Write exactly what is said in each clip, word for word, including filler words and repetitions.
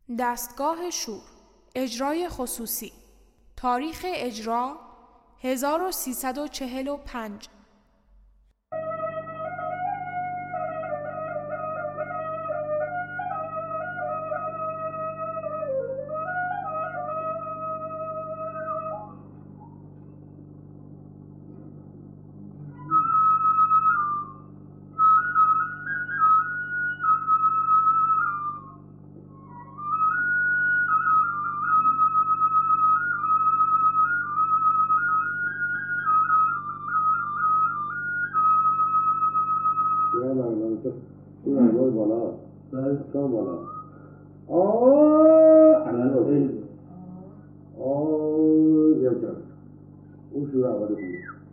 دستگاه شور، اجرای خصوصی. تاریخ اجرا هزار و سیصد و چهل و پنج. این انگار بالا دستگاه بالا آه اصلا آه یم کرد اون شروع اولی بود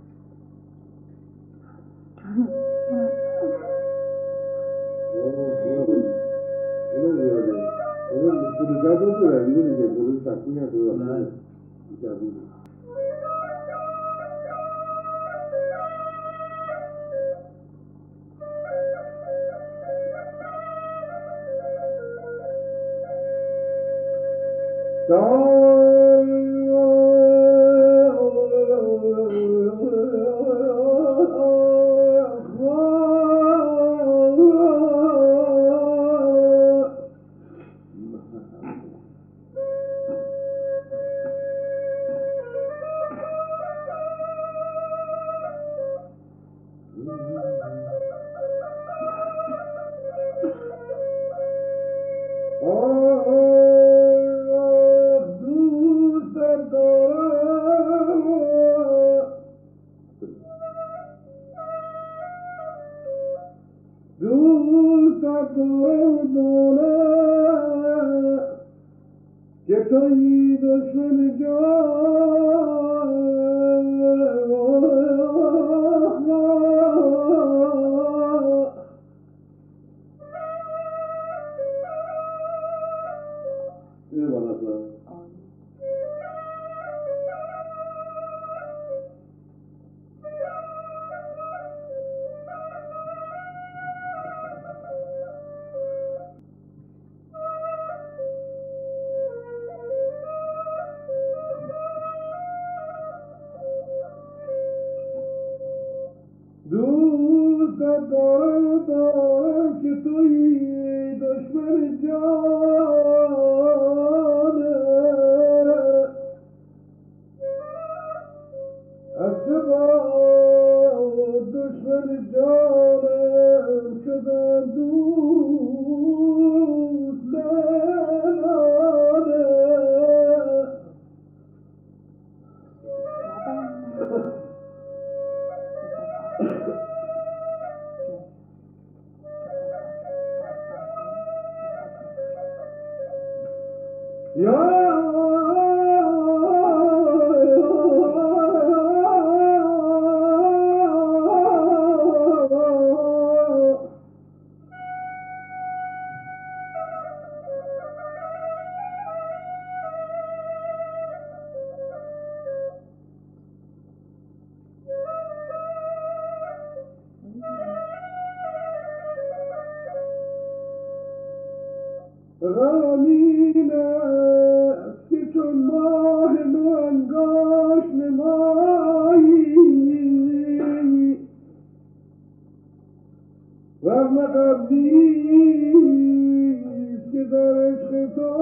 اینو زیاده اینو پولوزت رو شده اینو دیگه پولوز سکتی نکنه نه جبوده که تویی دشمن جان این بالا سر دوست دارم دارم که تویی دشمن جانه از چه با دشمن جانم شدم دوست نمانه یا غمین است که چون ماه منگاش نمایی ورنه غم نیست که در عشق تو